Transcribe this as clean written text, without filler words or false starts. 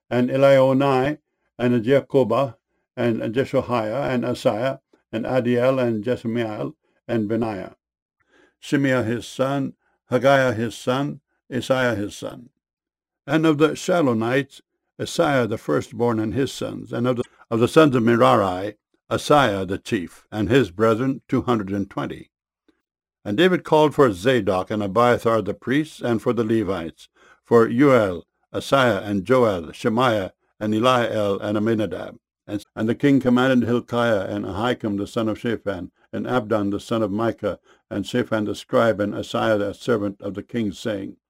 and Elionai, and Jacobah, and Jeshoiah, and Asaiah, and Adiel, and Jesamiel, and Benaiah. Shimei his son, Haggiah his son, Isaiah his son. And of the Shalonites, Asaiah the firstborn and his sons, and of the sons of Merari, Asaiah the chief, and his brethren 220. And David called for Zadok and Abiathar the priests, and for the Levites, for Uel, Asaiah, and Joel, Shemaiah, and Eliel, and Aminadab. And the king commanded Hilkiah, and Ahikam the son of Shaphan, and Abdon the son of Micah, and Shaphan the scribe, and Asaiah the servant of the king, saying,